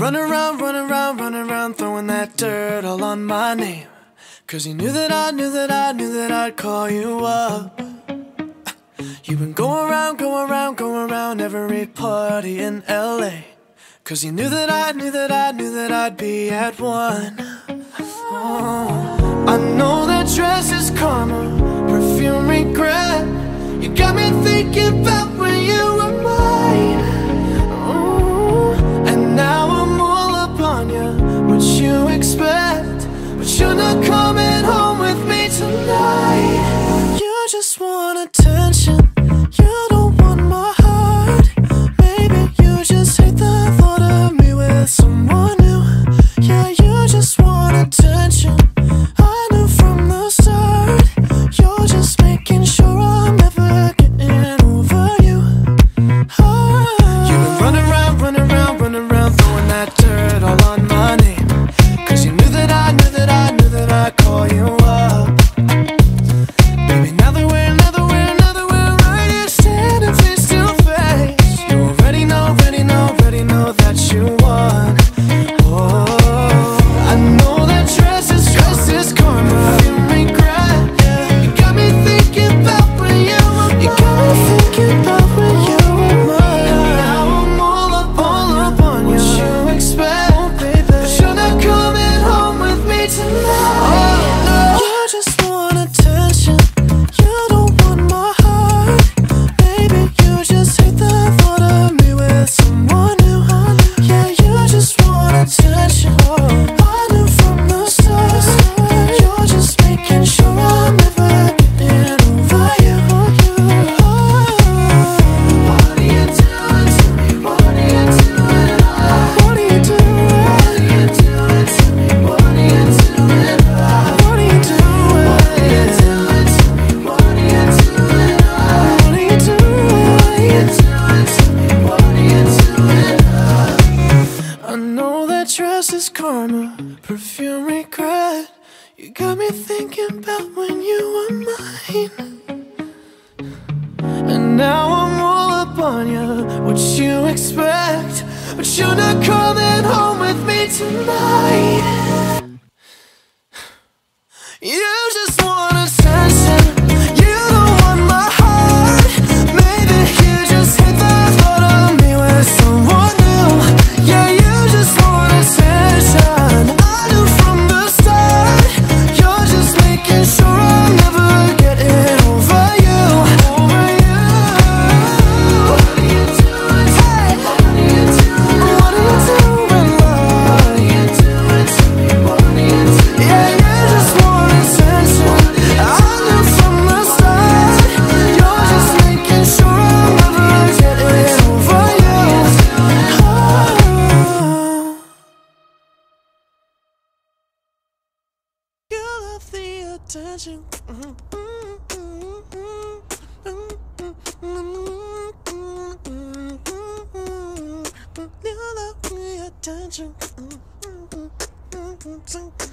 running around, throwing that dirt all on my name. 'Cause you knew that I'd call you up. You've been going around every party in LA. 'Cause you knew that I'd be at one. Oh, I know that dress is karma, perfume regret. You got me thinking about when you were mine. Oh, and now I'm all up on you, what you expect. But you're not coming home with me tonight. You just want attention, you don't want my heart. Maybe you just hate the thought of me with someone new. Yeah, you just want attention, I knew from the start. You're just making sure I'm never getting over you. Oh. You've been running around, throwing that dirt all on my name. 'Cause you knew that I'd call you up. Baby, now that we're right here standing face to face, you already know that you won. Oh, I know that dress is karma, you regret. You got me thinking about when you were mine. You got me thinking about when you were mine. And now I'm all up on you. What you expect, oh, baby? But you're not coming home with me tonight. Oh, no. You just want attention, you don't want my heart. Maybe you just hate the thought of me with someone new. Yeah, you just want attention, I knew from the start. You're just making sure I'm never getting over you. What are you doing to me? What are you doing? What are you doing? What are you doing to me? What are you doing? What are you doing? What are you doing to me? What are you doing? What are you doing? What are you doing to me? What are you doing? I know that dress is karma, perfume regret. You got me thinking about when you were mine. And now I'm all up on you, what you expect. But you're not coming home with me tonight. You just want attention, you don't want my heart. Maybe you just hate the thought of me with someone new. Yeah, you just want attention, I knew from the start. You're just making sure I'm never getting over you. Over you. What are you doing? Hey. What are you doing? What are you doing, love? What are you doing to me? What are you doing? Yeah, you just want attention, I knew from the start. You're just making sure I'm never getting over you. Oh. You love the attention. You love the attention.